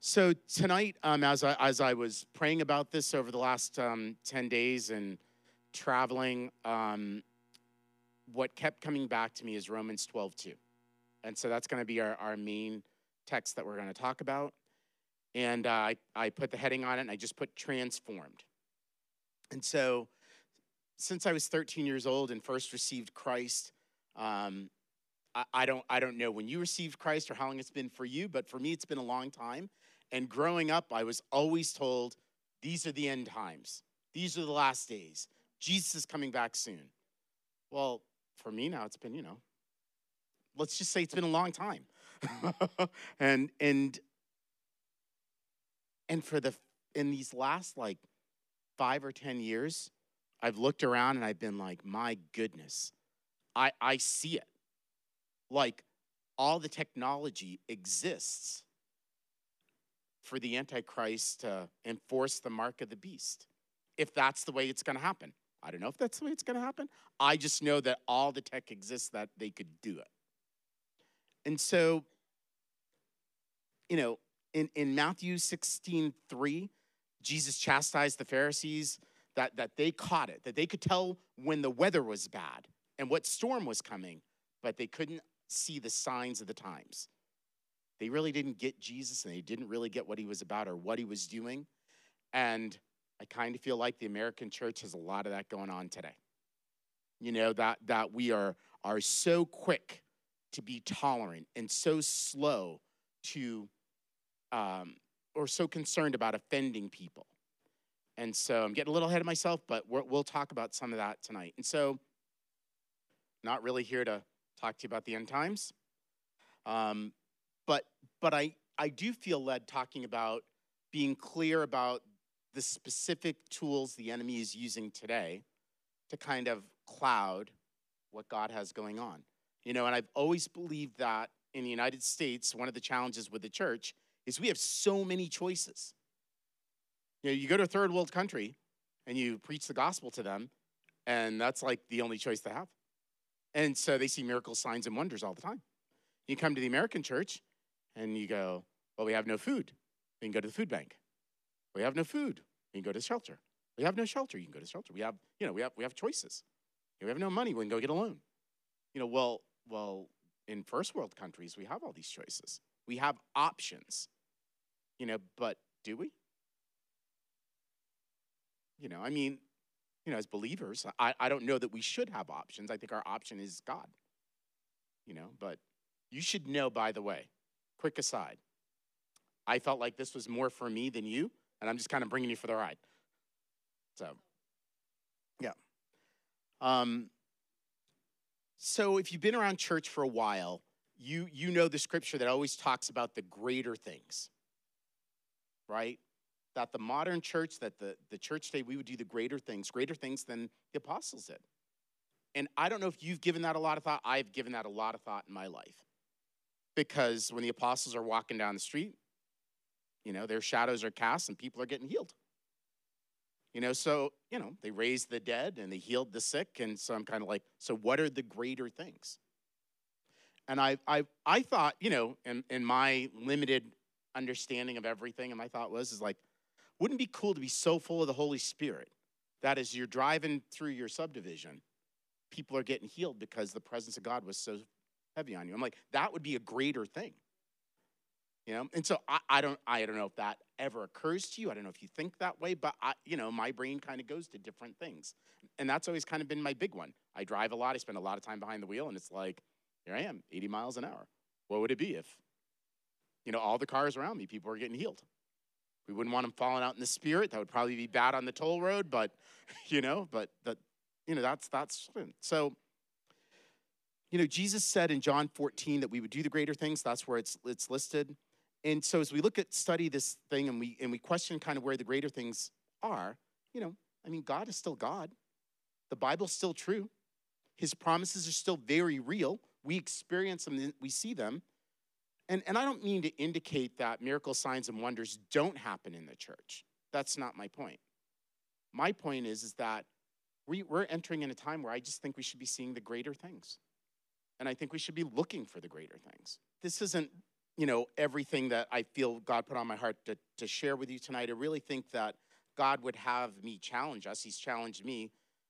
So tonight, as I was praying about this over the last 10 days and traveling, what kept coming back to me is Romans 12:2. And so that's going to be our main text that we're going to talk about. And I put the heading on it, and I just put transformed. And so since I was 13 years old and first received Christ, I don't know when you received Christ or how long it's been for you, but for me, it's been a long time. And growing up, I was always told, these are the end times. These are the last days. Jesus is coming back soon. Well, for me now, it's been, let's just say it's been a long time. and for in these last like 5 or 10 years, I've looked around and I've been like, my goodness, I see it. Like all the technology exists for the Antichrist to enforce the mark of the beast, if that's the way it's going to happen. I don't know if that's the way it's going to happen. I just know that all the tech exists that they could do it. And so, in Matthew 16:3, Jesus chastised the Pharisees that they caught it, that they could tell when the weather was bad and what storm was coming, but they couldn't see the signs of the times. They really didn't get Jesus, and they didn't really get what he was about or what he was doing. And I kind of feel like the American church has a lot of that going on today. That we are so quick to be tolerant and so slow to, or so concerned about offending people. And so I'm getting a little ahead of myself, but we'll talk about some of that tonight. And so, not really here to talk to you about the end times. But I do feel led talking about being clear about the specific tools the enemy is using today to kind of cloud what God has going on. And I've always believed that in the United States, one of the challenges with the church is we have so many choices. You go to a third world country and you preach the gospel to them, and that's like the only choice they have. And so they see miracles, signs, and wonders all the time. You come to the American church and you go, well, we have no food. We can go to the food bank. We have no food. We can go to the shelter. We have no shelter. You can go to the shelter. We have choices. We have no money. We can go get a loan. Well, in first world countries, we have all these choices. We have options. But do we? As believers, I don't know that we should have options. I think our option is God. But you should know, by the way, quick aside, I felt like this was more for me than you, and I'm just kind of bringing you for the ride. So, yeah. So if you've been around church for a while, you know the scripture that always talks about the greater things, right? That the modern church, that the church today, we would do the greater things than the apostles did. And I don't know if you've given that a lot of thought. I've given that a lot of thought in my life. Because when the apostles are walking down the street, their shadows are cast and people are getting healed. So, they raised the dead and they healed the sick. And so I'm kind of like, so what are the greater things? And I thought, in my limited understanding of everything, and my thought was like, wouldn't it be cool to be so full of the Holy Spirit that as you're driving through your subdivision, people are getting healed because the presence of God was so heavy on you? I'm like, that would be a greater thing. And so I don't know if that ever occurs to you. I don't know if you think that way, but my brain kind of goes to different things. And that's always kind of been my big one. I drive a lot. I spend a lot of time behind the wheel, and it's like, here I am, 80 miles an hour. What would it be if, all the cars around me, people are getting healed? We wouldn't want them falling out in the spirit. That would probably be bad on the toll road, but, that's so. Jesus said in John 14 that we would do the greater things. That's where it's listed. And so as we study this thing and we question kind of where the greater things are, God is still God. The Bible's still true. His promises are still very real. We experience them, we see them. And I don't mean to indicate that miracles, signs, and wonders don't happen in the church. That's not my point. My point is that we're entering in a time where I just think we should be seeing the greater things. And I think we should be looking for the greater things. This isn't everything that I feel God put on my heart to share with you tonight. I really think that God would have me challenge us. He's challenged me.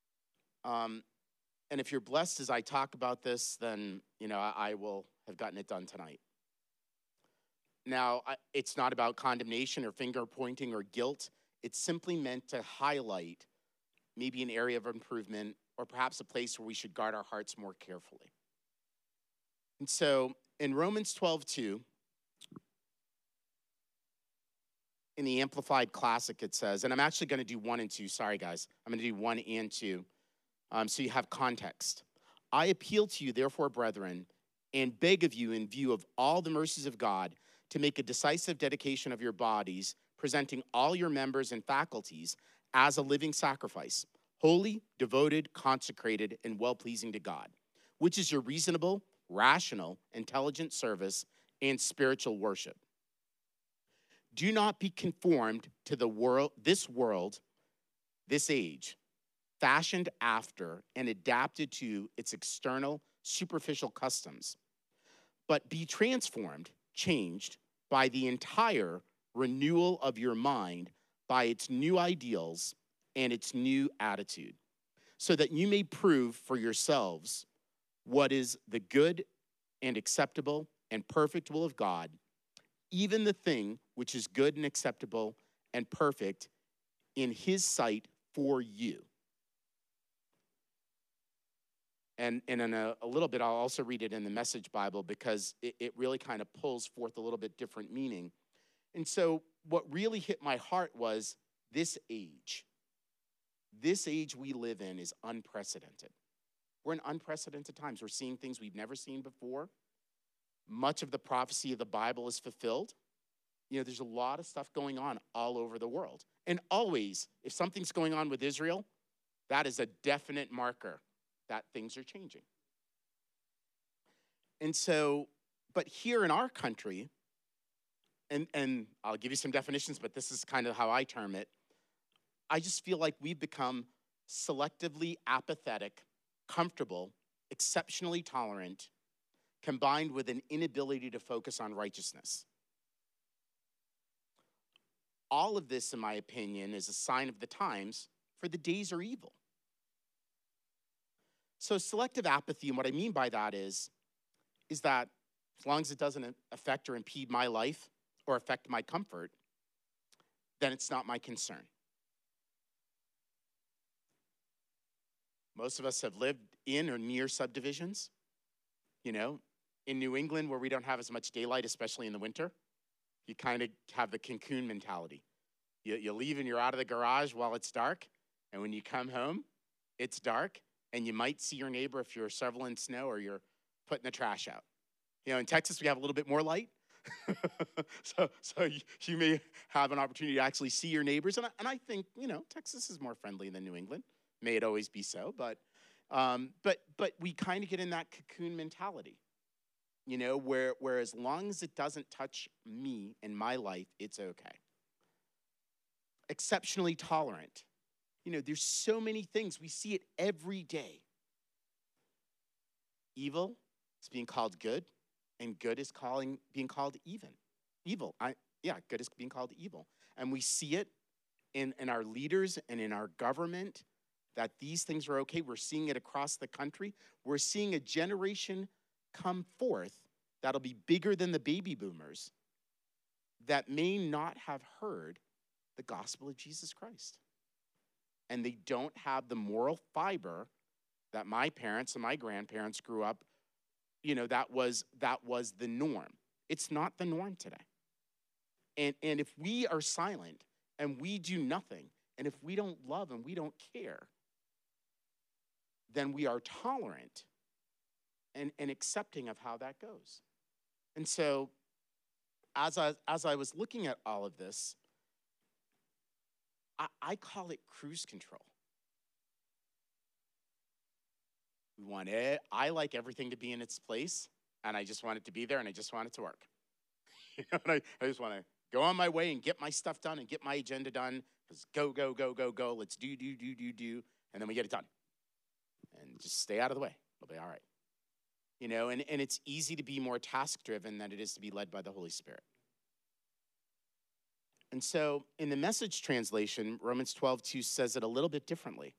And if you're blessed as I talk about this, then, I will have gotten it done tonight. Now, it's not about condemnation or finger pointing or guilt. It's simply meant to highlight maybe an area of improvement or perhaps a place where we should guard our hearts more carefully. And so in Romans 12:2, in the Amplified Classic, it says, and I'm actually going to do 1 and 2. Sorry, guys. I'm going to do 1 and 2 so you have context. I appeal to you, therefore, brethren, and beg of you in view of all the mercies of God to make a decisive dedication of your bodies, presenting all your members and faculties as a living sacrifice, holy, devoted, consecrated, and well-pleasing to God, which is your reasonable, rational, intelligent service and spiritual worship. Do not be conformed to this world, this age, fashioned after and adapted to its external, superficial customs, but be transformed, changed by the entire renewal of your mind, by its new ideals and its new attitude, so that you may prove for yourselves what is the good and acceptable and perfect will of God, even the thing which is good and acceptable and perfect in his sight for you. And in a little bit, I'll also read it in the Message Bible because it really kind of pulls forth a little bit different meaning. And so what really hit my heart was this age. This age we live in is unprecedented. We're in unprecedented times. We're seeing things we've never seen before. Much of the prophecy of the Bible is fulfilled. There's a lot of stuff going on all over the world. And always, if something's going on with Israel, that is a definite marker that things are changing. And so, but here in our country, and I'll give you some definitions, but this is kind of how I term it, I just feel like we've become selectively apathetic, comfortable, exceptionally tolerant, combined with an inability to focus on righteousness. All of this, in my opinion, is a sign of the times, for the days are evil. So selective apathy, and what I mean by that is that as long as it doesn't affect or impede my life or affect my comfort, then it's not my concern. Most of us have lived in or near subdivisions. In New England, where we don't have as much daylight, especially in the winter, you kind of have the cocoon mentality. You leave and you're out of the garage while it's dark, and when you come home, it's dark, and you might see your neighbor if you're shoveling snow or you're putting the trash out. In Texas, we have a little bit more light, so you may have an opportunity to actually see your neighbors, and I think, Texas is more friendly than New England. May it always be so, but we kind of get in that cocoon mentality. Where as long as it doesn't touch me and my life, it's okay. Exceptionally tolerant. There's so many things. We see it every day. Evil is being called good, and good is being called evil. Good is being called evil. And we see it in our leaders and in our government that these things are okay. We're seeing it across the country. We're seeing a generation come forth that'll be bigger than the baby boomers that may not have heard the gospel of Jesus Christ. And they don't have the moral fiber that my parents and my grandparents grew up, that was the norm. It's not the norm today. And if we are silent and we do nothing, and if we don't love and we don't care, then we are tolerant and accepting of how that goes. And so as I was looking at all of this, I call it cruise control. I like everything to be in its place, and I just want it to be there, and I just want it to work. I just want to go on my way and get my stuff done and get my agenda done, because go, go, go, go, go, let's do, and then we get it done. And just stay out of the way. It'll be all right. and it's easy to be more task-driven than it is to be led by the Holy Spirit. And so in the Message translation, Romans 12:2 says it a little bit differently.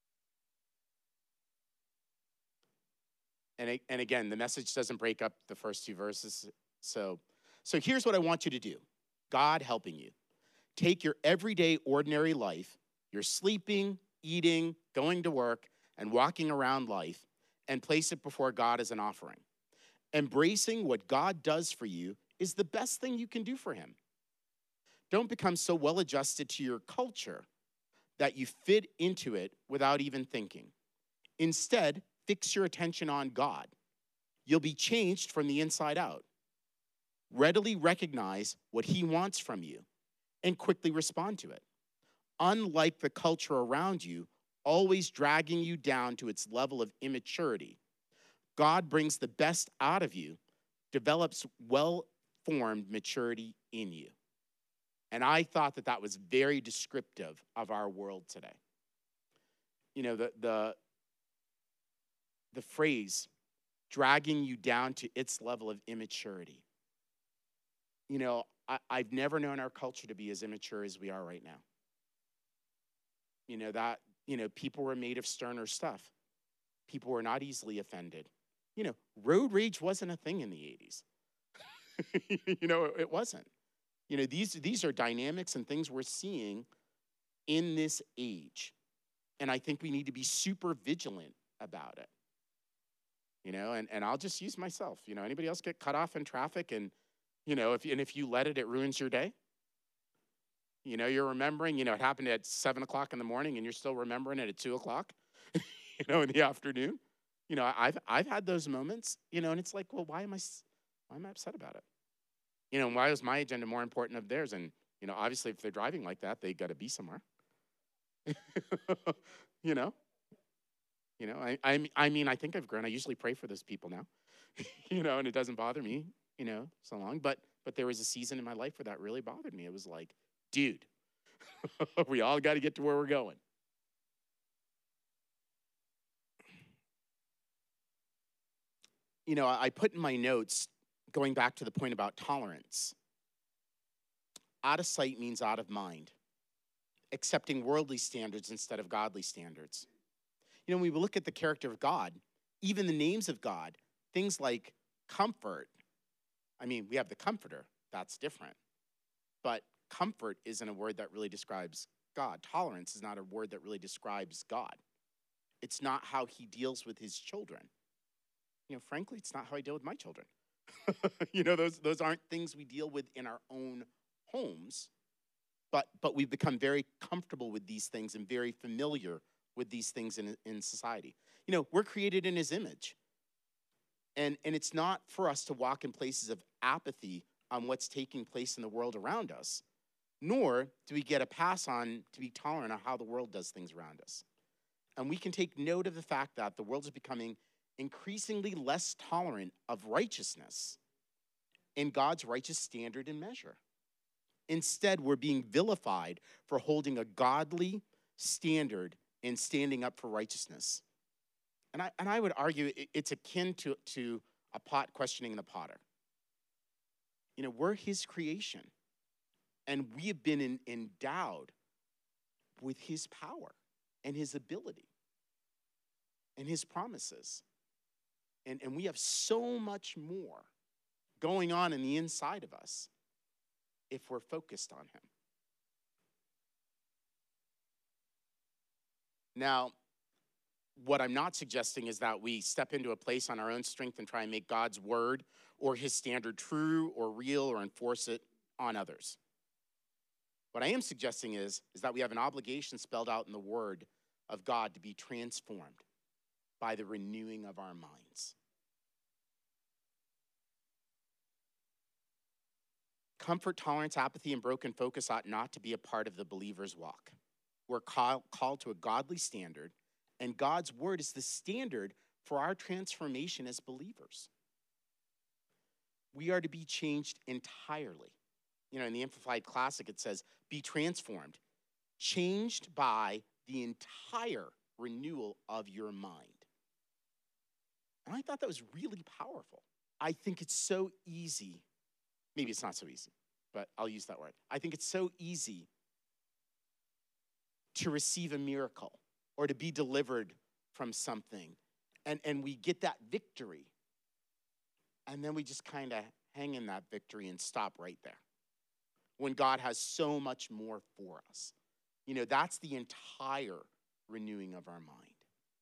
And again, the Message doesn't break up the first two verses. So here's what I want you to do. God helping you. Take your everyday, ordinary life, your sleeping, eating, going to work, and walking around life, and place it before God as an offering. Embracing what God does for you is the best thing you can do for him. Don't become so well adjusted to your culture that you fit into it without even thinking. Instead, fix your attention on God. You'll be changed from the inside out. Readily recognize what he wants from you and quickly respond to it. Unlike the culture around you, always dragging you down to its level of immaturity, God brings the best out of you, develops well-formed maturity in you. And I thought that was very descriptive of our world today. The phrase, dragging you down to its level of immaturity. I've never known our culture to be as immature as we are right now. People were made of sterner stuff. People were not easily offended. Road rage wasn't a thing in the 80s. It wasn't. These are dynamics and things we're seeing in this age. And I think we need to be super vigilant about it. And I'll just use myself. Anybody else get cut off in traffic and, if you let it, it ruins your day? You're remembering, it happened at 7 o'clock in the morning and you're still remembering it at 2 o'clock, in the afternoon. I've had those moments, and it's like, well, why am I upset about it? Why is my agenda more important of theirs? And, obviously if they're driving like that, they got to be somewhere. I think I've grown. I usually pray for those people now, and it doesn't bother me, so long. But there was a season in my life where that really bothered me. It was like, dude, we all got to get to where we're going. I put in my notes, going back to the point about tolerance, out of sight means out of mind, accepting worldly standards instead of godly standards. When we look at the character of God, even the names of God, things like comfort. We have the comforter. That's different. But comfort isn't a word that really describes God. Tolerance is not a word that really describes God. It's not how he deals with his children. Frankly, it's not how I deal with my children. Those aren't things we deal with in our own homes, but we've become very comfortable with these things and very familiar with these things in society. We're created in his image. And it's not for us to walk in places of apathy on what's taking place in the world around us, nor do we get a pass on to be tolerant of how the world does things around us. And we can take note of the fact that the world is becoming increasingly less tolerant of righteousness in God's righteous standard and measure. Instead, we're being vilified for holding a godly standard and standing up for righteousness. And I would argue it's akin to a pot questioning the potter. We're his creation, and we have been endowed with his power and his ability and his promises. And we have so much more going on in the inside of us if we're focused on him. Now, what I'm not suggesting is that we step into a place on our own strength and try and make God's word or his standard true or real or enforce it on others. What I am suggesting is that we have an obligation spelled out in the word of God to be transformed by the renewing of our minds. Comfort, tolerance, apathy, and broken focus ought not to be a part of the believer's walk. We're called to a godly standard, and God's word is the standard for our transformation as believers. We are to be changed entirely. In the Amplified Classic, it says, be transformed, changed by the entire renewal of your mind. And I thought that was really powerful. I think it's so easy. Maybe it's not so easy, but I'll use that word. I think it's so easy to receive a miracle or to be delivered from something. And we get that victory. And then we just kind of hang in that victory and stop right there. When God has so much more for us. You know, that's the entire renewing of our mind.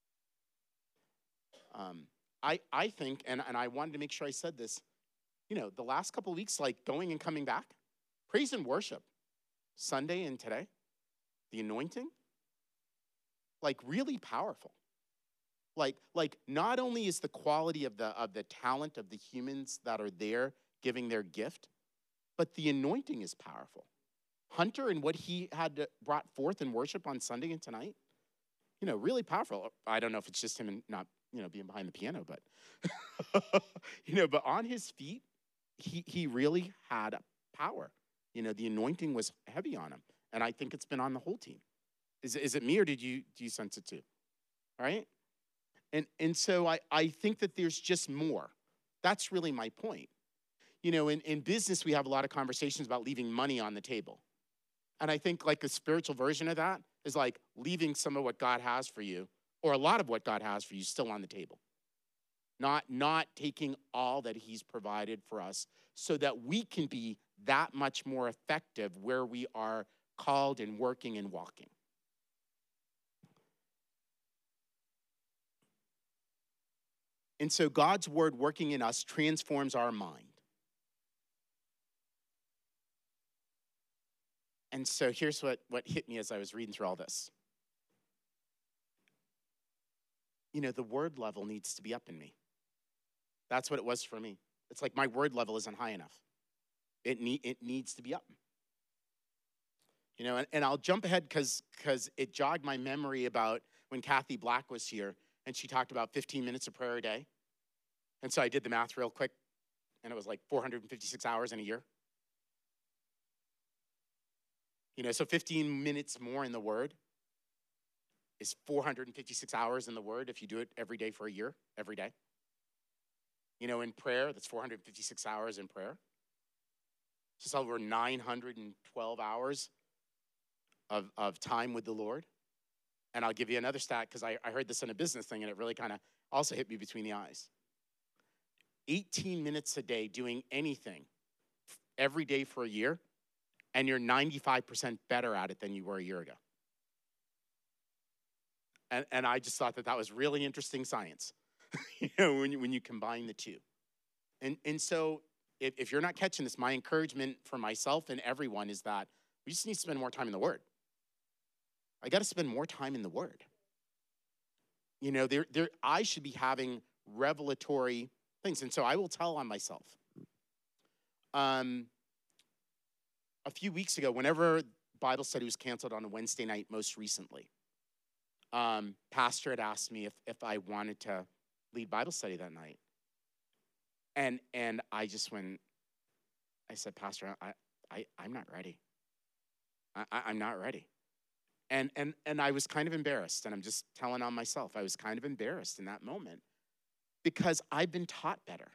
I think, and I wanted to make sure I said this, you know, the last couple of weeks, like going and coming back, praise and worship, Sunday and today, the anointing, like really powerful. Like not only is the quality of the talent of the humans that are there giving their gift, but the anointing is powerful. Hunter and what he had brought forth in worship on Sunday and tonight, you know, really powerful. I don't know if it's just him and not, you know, being behind the piano, but, you know, but on his feet, he really had power. You know, the anointing was heavy on him. And I think it's been on the whole team. Is it me or do you sense it too? All right? And so I think that there's just more. That's really my point. You know, in business, we have a lot of conversations about leaving money on the table. And I think like a spiritual version of that is like leaving some of what God has for you, or a lot of what God has for you, still on the table. Not taking all that he's provided for us so that we can be that much more effective where we are called and working and walking. And so God's word working in us transforms our mind. And so here's what hit me as I was reading through all this. You know, the word level needs to be up in me. That's what it was for me. It's like my word level isn't high enough. It needs to be up. You know, and I'll jump ahead because it jogged my memory about when Kathy Black was here, and she talked about 15 minutes of prayer a day. And so I did the math real quick, and it was like 456 hours in a year. You know, so 15 minutes more in the Word is 456 hours in the Word if you do it every day for a year, every day. You know, in prayer, that's 456 hours in prayer. Just over 912 hours of time with the Lord. And I'll give you another stat because I heard this in a business thing and it really kind of also hit me between the eyes. 18 minutes a day doing anything every day for a year, and you're 95% better at it than you were a year ago. And I just thought that was really interesting science, you know, when you combine the two. And so if you're not catching this, my encouragement for myself and everyone is that we just need to spend more time in the Word. I got to spend more time in the Word. You know, I should be having revelatory things. And so I will tell on myself. A few weeks ago, whenever Bible study was canceled on a Wednesday night most recently, pastor had asked me if I wanted to lead Bible study that night. And I just went, I said, Pastor, I'm not ready. I'm not ready. And I was kind of embarrassed, and I'm just telling on myself. I was kind of embarrassed in that moment because I've been taught better.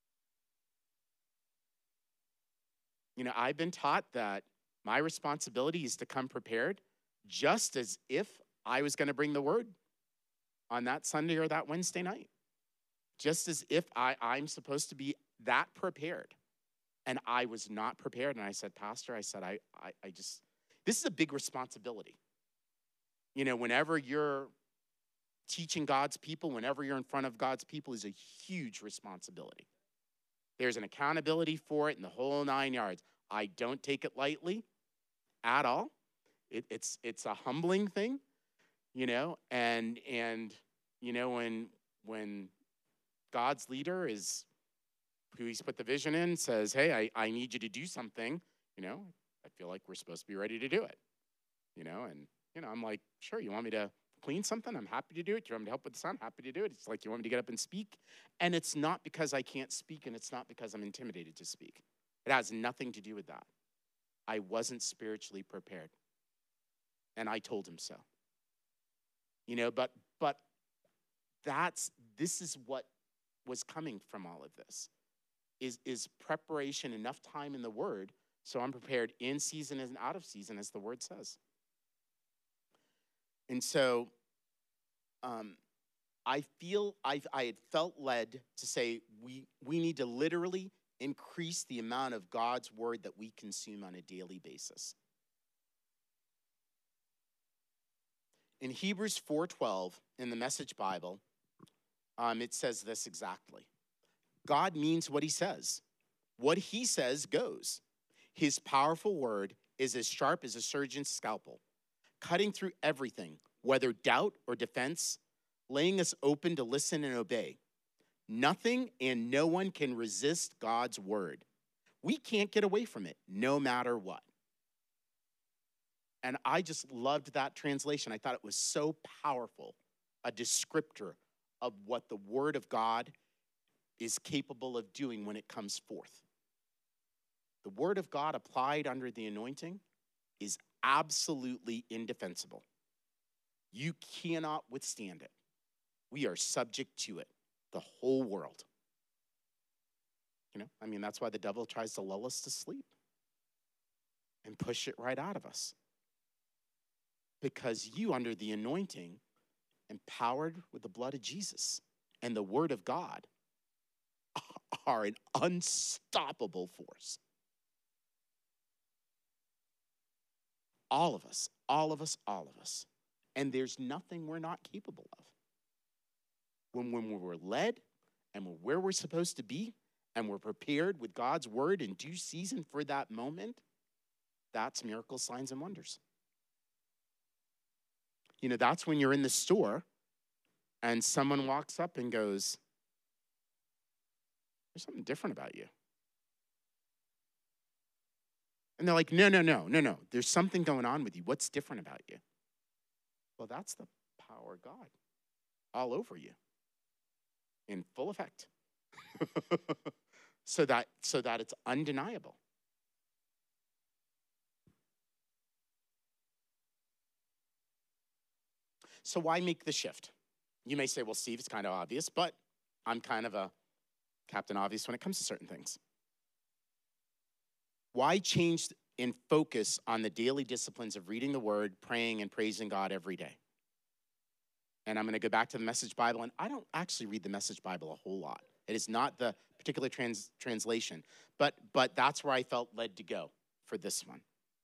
You know, I've been taught that my responsibility is to come prepared just as if I was going to bring the word on that Sunday or that Wednesday night. Just as if I'm supposed to be that prepared. And I was not prepared. And I said, Pastor, I said, I just, this is a big responsibility. You know, whenever you're teaching God's people, whenever you're in front of God's people is a huge responsibility. There's an accountability for it in the whole 9 yards. I don't take it lightly at all. It's a humbling thing, you know, and you know, when God's leader is who he's put the vision in says, hey, I need you to do something, you know, I feel like we're supposed to be ready to do it, you know, and, you know, I'm like, sure, you want me to clean something? I'm happy to do it. You want me to help with the sound? Happy to do it. It's like, you want me to get up and speak? And it's not because I can't speak, and it's not because I'm intimidated to speak. It has nothing to do with that. I wasn't spiritually prepared. And I told him so. You know, but this is what was coming from all of this. Is preparation, enough time in the Word, so I'm prepared in season and out of season, as the Word says. And so I had felt led to say we need to literally increase the amount of God's Word that we consume on a daily basis. In Hebrews 4:12, in the Message Bible, it says this exactly. God means what he says. What he says goes. His powerful word is as sharp as a surgeon's scalpel, cutting through everything, whether doubt or defense, laying us open to listen and obey. Nothing and no one can resist God's word. We can't get away from it, no matter what. And I just loved that translation. I thought it was so powerful, a descriptor of what the word of God is capable of doing when it comes forth. The word of God applied under the anointing is absolutely indefensible. You cannot withstand it. We are subject to it, the whole world. That's why the devil tries to lull us to sleep and push it right out of us. Because you, under the anointing, empowered with the blood of Jesus and the word of God, are an unstoppable force. All of us, all of us, all of us. And there's nothing we're not capable of. When we're led and we're where we're supposed to be and we're prepared with God's word in due season for that moment, that's miracles, signs, and wonders. That's when you're in the store and someone walks up and goes, there's something different about you. And they're like, no. There's something going on with you. What's different about you? Well, that's the power of God all over you in full effect. so that it's undeniable. So why make the shift? You may say, well, Steve, it's kind of obvious, but I'm kind of a Captain Obvious when it comes to certain things. Why change and focus on the daily disciplines of reading the word, praying, and praising God every day? And I'm going to go back to the Message Bible, and I don't actually read the Message Bible a whole lot. It is not the particular translation, but that's where I felt led to go for this one.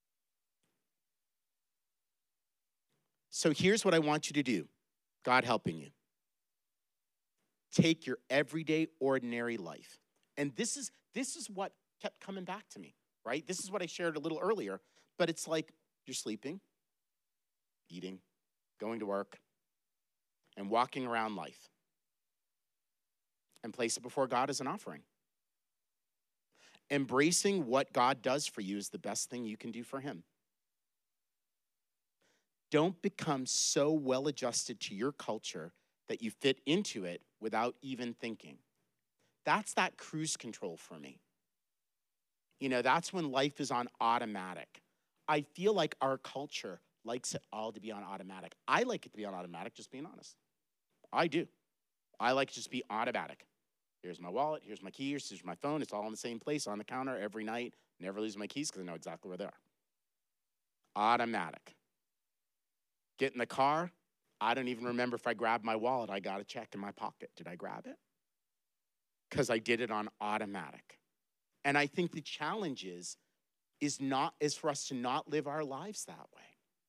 So here's what I want you to do, God helping you. Take your everyday, ordinary life. And this is what kept coming back to me, right? This is what I shared a little earlier, but it's like you're sleeping, eating, going to work, and walking around life. And place it before God as an offering. Embracing what God does for you is the best thing you can do for him. Don't become so well adjusted to your culture that you fit into it without even thinking. That's that cruise control for me. That's when life is on automatic. I feel like our culture likes it all to be on automatic. I like it to be on automatic, just being honest. I do. I like it to just be automatic. Here's my wallet, here's my keys, here's my phone. It's all in the same place on the counter every night. Never lose my keys because I know exactly where they are. Automatic. Get in the car. I don't even remember if I grabbed my wallet. I got to check in my pocket. Did I grab it? Because I did it on automatic. And I think the challenge is for us to not live our lives that way.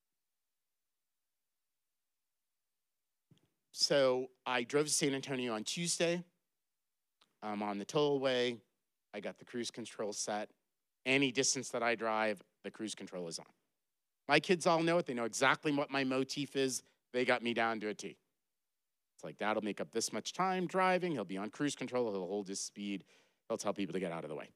So I drove to San Antonio on Tuesday. I'm on the tollway. I got the cruise control set. Any distance that I drive, the cruise control is on. My kids all know it. They know exactly what my motif is. They got me down to a T. It's like, Dad'll make up this much time driving. He'll be on cruise control. He'll hold his speed. He'll tell people to get out of the way.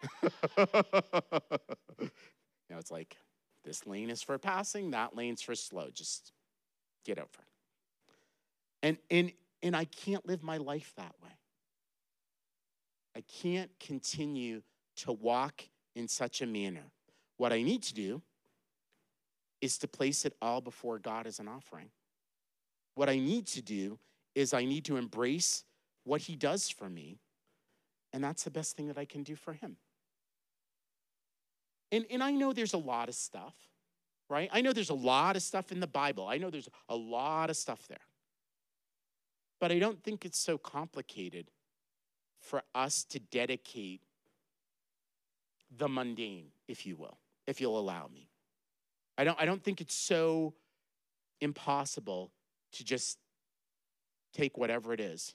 It's like, this lane is for passing. That lane's for slow. Just get over. And I can't live my life that way. I can't continue to walk in such a manner. What I need to do is to place it all before God as an offering. What I need to do is I need to embrace what he does for me, and that's the best thing that I can do for him. And I know there's a lot of stuff, right? I know there's a lot of stuff in the Bible. I know there's a lot of stuff there. But I don't think it's so complicated for us to dedicate the mundane, if you will, if you'll allow me. I don't think it's so impossible to just take whatever it is.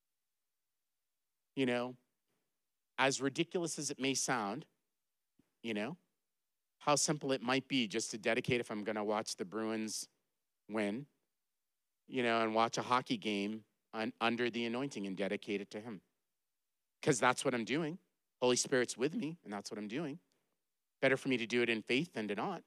You know, as ridiculous as it may sound, you know, how simple it might be just to dedicate, if I'm going to watch the Bruins win, you know, and watch a hockey game under the anointing and dedicate it to him. Because that's what I'm doing. Holy Spirit's with me, and that's what I'm doing. Better for me to do it in faith than to not.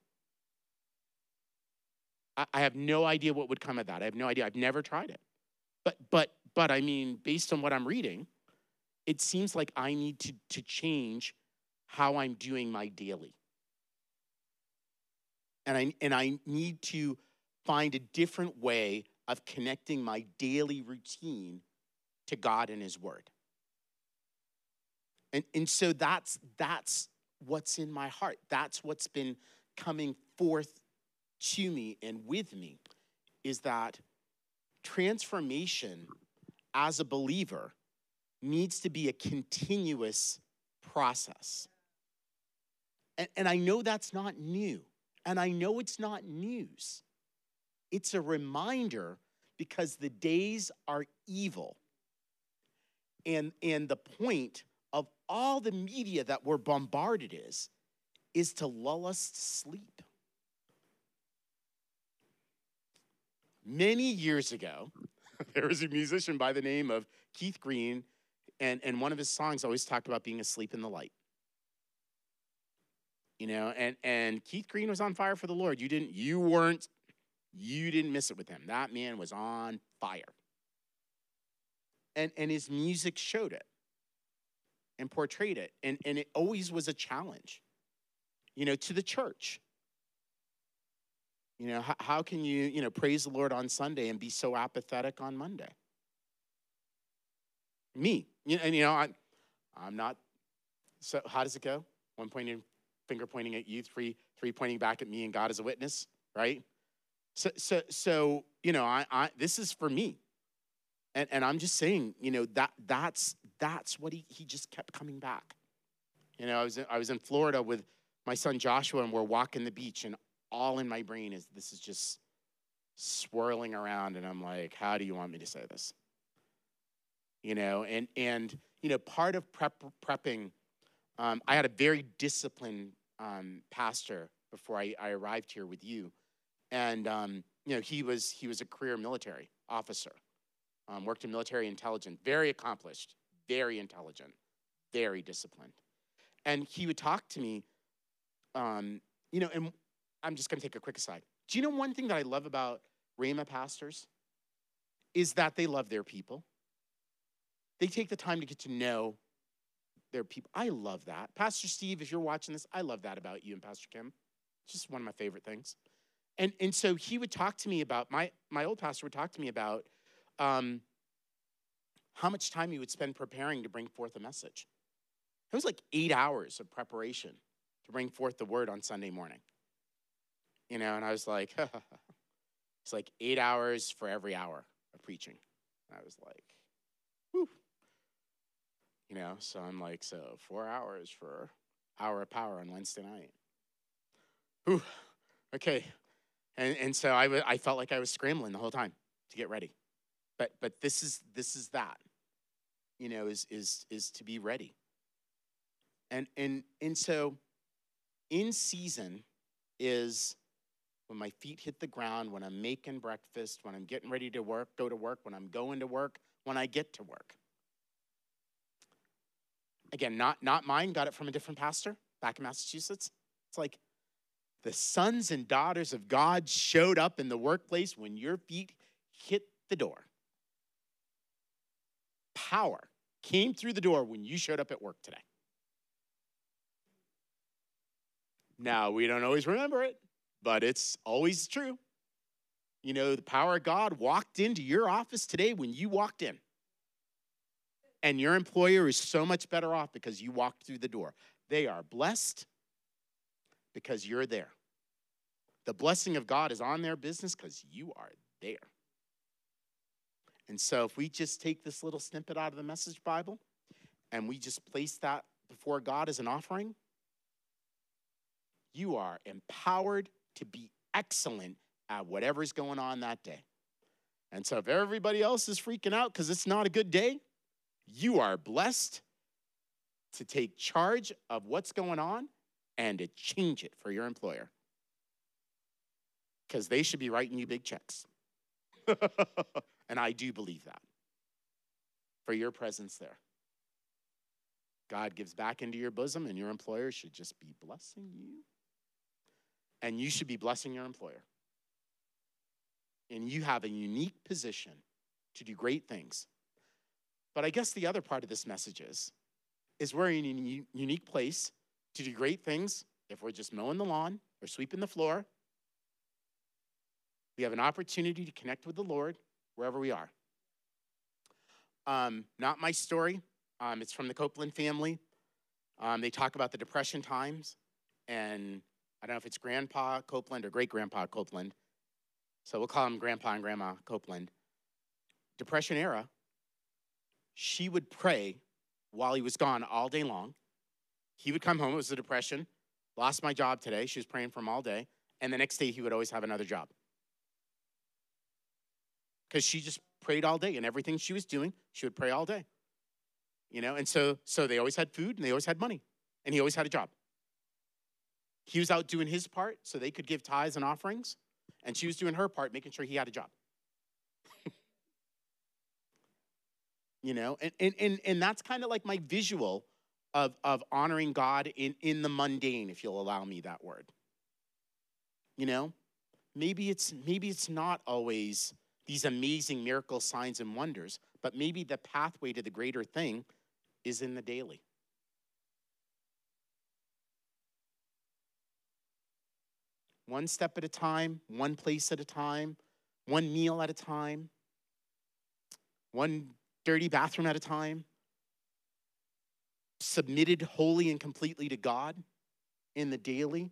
I have no idea what would come of that. I have no idea. I've never tried it. But I mean, based on what I'm reading, it seems like I need to change how I'm doing my daily. And I need to find a different way of connecting my daily routine to God and his word. And so that's what's in my heart. That's what's been coming forth to me and with me, is that transformation as a believer needs to be a continuous process. And I know that's not new. And I know it's not news. It's a reminder, because the days are evil. And the point of all the media that we're bombarded is to lull us to sleep. Many years ago, there was a musician by the name of Keith Green, and one of his songs always talked about being asleep in the light. You know, and Keith Green was on fire for the Lord. You didn't miss it with him. That man was on fire. And his music showed it and portrayed it. And it always was a challenge, you know, to the church. You know, how can you praise the Lord on Sunday and be so apathetic on Monday? Me. I'm not. So how does it go? One finger pointing at you, three pointing back at me, and God is a witness, right? So I this is for me. And I'm just saying, you know, that's what he just kept coming back. You know, I was in Florida with my son Joshua, and we're walking the beach, and all in my brain is this is just swirling around, and I'm like, how do you want me to say this? You know, and you know, part of prepping, I had a very disciplined pastor before I arrived here with you, and you know, he was a career military officer, worked in military intelligence, very accomplished, very intelligent, very disciplined, and he would talk to me, you know, and I'm just going to take a quick aside. Do you know one thing that I love about Rhema pastors is that they love their people. They take the time to get to know their people. I love that. Pastor Steve, if you're watching this, I love that about you and Pastor Kim. It's just one of my favorite things. And so he would talk to me about, my old pastor would talk to me about how much time he would spend preparing to bring forth a message. It was like 8 hours of preparation to bring forth the word on Sunday morning. You know, and I was like, it's like 8 hours for every hour of preaching. And I was like, whew. You know, so I'm like, so 4 hours for hour of power on Wednesday night. Whew, okay. And so I felt like I was scrambling the whole time to get ready. But this is that, you know, is to be ready. And so in season is when my feet hit the ground, when I'm making breakfast, when I'm getting ready to go to work, when I'm going to work, when I get to work. Again, not mine, got it from a different pastor back in Massachusetts. It's like the sons and daughters of God showed up in the workplace when your feet hit the door. Power came through the door when you showed up at work today. Now, we don't always remember it, but it's always true. You know, the power of God walked into your office today when you walked in. And your employer is so much better off because you walked through the door. They are blessed because you're there. The blessing of God is on their business because you are there. And so if we just take this little snippet out of the Message Bible and we just place that before God as an offering, you are empowered to be excellent at whatever's going on that day. And so if everybody else is freaking out because it's not a good day, you are blessed to take charge of what's going on and to change it for your employer. Because they should be writing you big checks. And I do believe that for your presence there. God gives back into your bosom, and your employer should just be blessing you. And you should be blessing your employer. And you have a unique position to do great things. But I guess the other part of this message is we're in a unique place to do great things if we're just mowing the lawn or sweeping the floor. We have an opportunity to connect with the Lord wherever we are. Not my story. It's from the Copeland family. They talk about the Depression times. And I don't know if it's Grandpa Copeland or great-grandpa Copeland. So we'll call him Grandpa and Grandma Copeland. Depression era, she would pray while he was gone all day long. He would come home. It was the Depression. Lost my job today. She was praying for him all day. And the next day, he would always have another job. Because she just prayed all day. And everything she was doing, she would pray all day. You know, and so they always had food and they always had money. And he always had a job. He was out doing his part so they could give tithes and offerings. And she was doing her part, making sure he had a job. You know, and that's kind of like my visual of honoring God in the mundane, if you'll allow me that word. You know, maybe it's not always these amazing miracle signs and wonders, but maybe the pathway to the greater thing is in the daily. One step at a time, one place at a time, one meal at a time, one dirty bathroom at a time, submitted wholly and completely to God in the daily.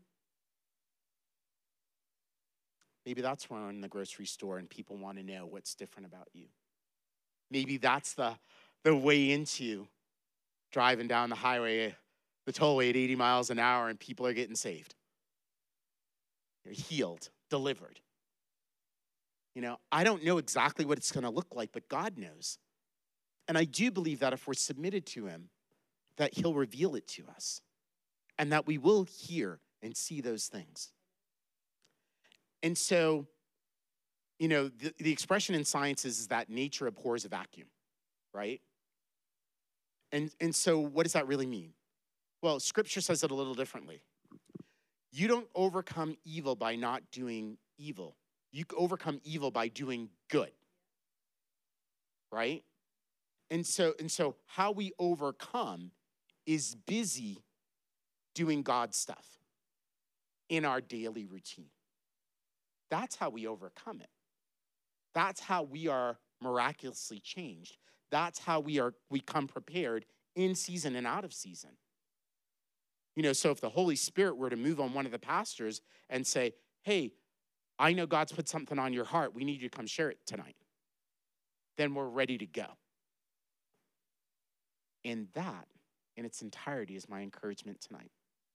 Maybe that's where we're in the grocery store and people want to know what's different about you. Maybe that's the way into driving down the highway, the tollway at 80 miles an hour, and people are getting saved. They're healed, delivered. You know, I don't know exactly what it's going to look like, but God knows. And I do believe that if we're submitted to him, that he'll reveal it to us and that we will hear and see those things. And so, you know, the expression in science is that nature abhors a vacuum, right? And so what does that really mean? Well, Scripture says it a little differently. You don't overcome evil by not doing evil. You overcome evil by doing good, right? And so how we overcome is busy doing God's stuff in our daily routine. That's how we overcome it. That's how we are miraculously changed. That's how we come prepared in season and out of season. You know, so if the Holy Spirit were to move on one of the pastors and say, hey, I know God's put something on your heart. We need you to come share it tonight. Then we're ready to go. And that, in its entirety, is my encouragement tonight.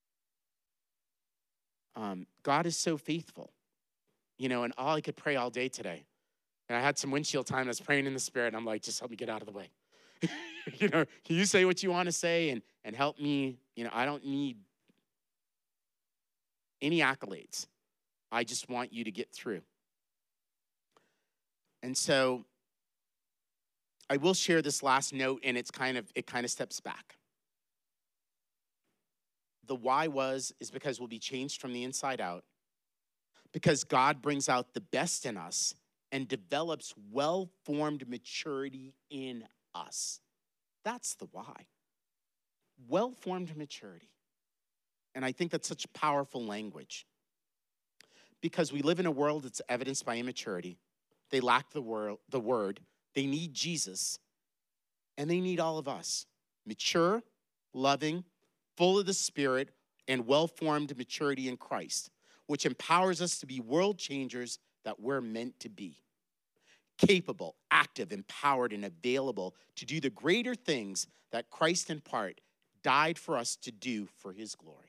God is so faithful. You know, and all I could pray all day today. And I had some windshield time. I was praying in the Spirit. And I'm like, just help me get out of the way. You know, can you say what you want to say and help me? You know, I don't need any accolades. I just want you to get through. And so I will share this last note, and it kind of steps back. The why is because we'll be changed from the inside out, because God brings out the best in us and develops well-formed maturity in us. That's the why. Well-formed maturity. And I think that's such powerful language. Because we live in a world that's evidenced by immaturity. They lack the word. They need Jesus. And they need all of us. Mature, loving, full of the Spirit, and well-formed maturity in Christ, which empowers us to be world changers that we're meant to be. Capable, active, empowered, and available to do the greater things that Christ in part died for us to do for his glory.